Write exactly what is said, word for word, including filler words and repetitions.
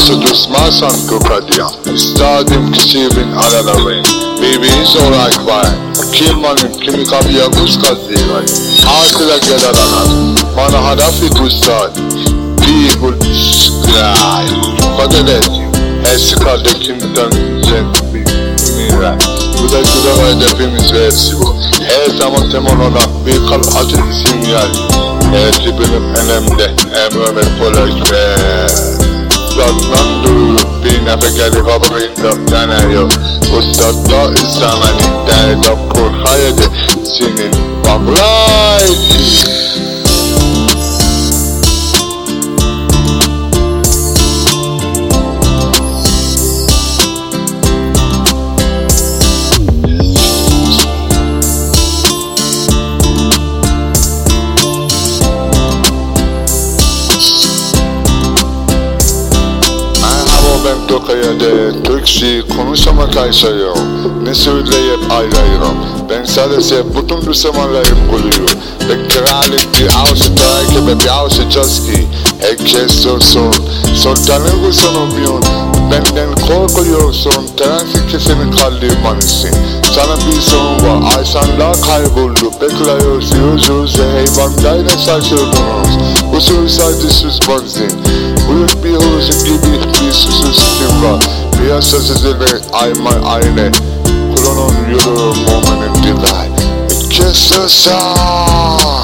Nasıl düşmezsen kokadiyam. İstadim kisibin araların. Baby is alright fine. Kim manim kimi kabiya kuz kazdiğay. Asıla gelir anar. Bana hadafi kuzsad. People sky. Patates. Eski kimden sen bir mira. Bu da güzel hedefimiz ve hepsi bu. Her zaman temel olan bir kalp acı isim yer. Hepsi benim elimde. Emrime kolay ve Zatlan durup bir nefekeli kabrinde deniyor. Ustadla İslam'ın derdi kur hayatı senin vallahi. Ben Tokaya'da Türkçe konuşamak ayşayım. Ne söyleyip ayrayırım. Ben sadece bütün Müslümanlarım gülüyor. Bektiralik bir avşı takip ve bir avşı caski. Herkes sorsun. Sultanın sanmıyorsun. Benden korkuyorsun. Transi kesenin kaldırmanısın. Sana bir sorun var. Ayşanlar kayboldu. Bekliyoruz yüz yüze hayvanlarla şaşırdınız. Usul sadece süs benzin. Büyük bir hızı gibi bir susuz kim var. Piyasa sizleri ayman aile. Kulunun yolu momenin dilay. It kisses